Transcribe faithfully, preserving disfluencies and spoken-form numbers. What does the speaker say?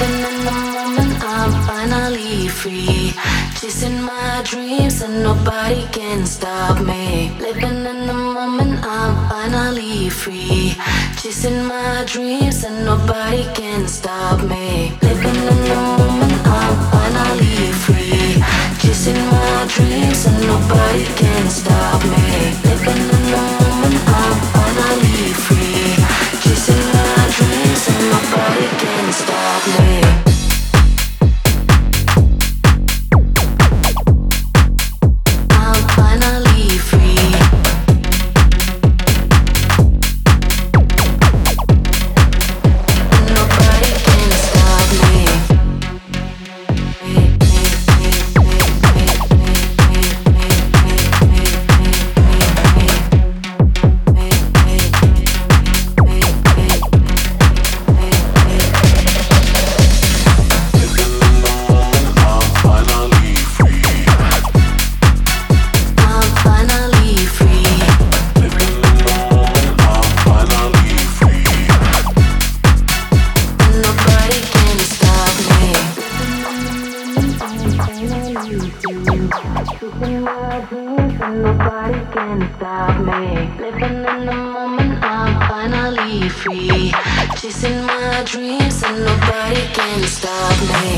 Living in the moment, I'm finally free. Chasing my dreams and nobody can stop me. Living in the moment, I'm finally free. Chasing my dreams and nobody can stop me. Living in the moment, I'm finally free. Chasing my dreams and nobody can stop me. Living in the moment, I'm finally free. Chasing my dreams and nobody can stop me. Chasing my dreams and nobody can stop me.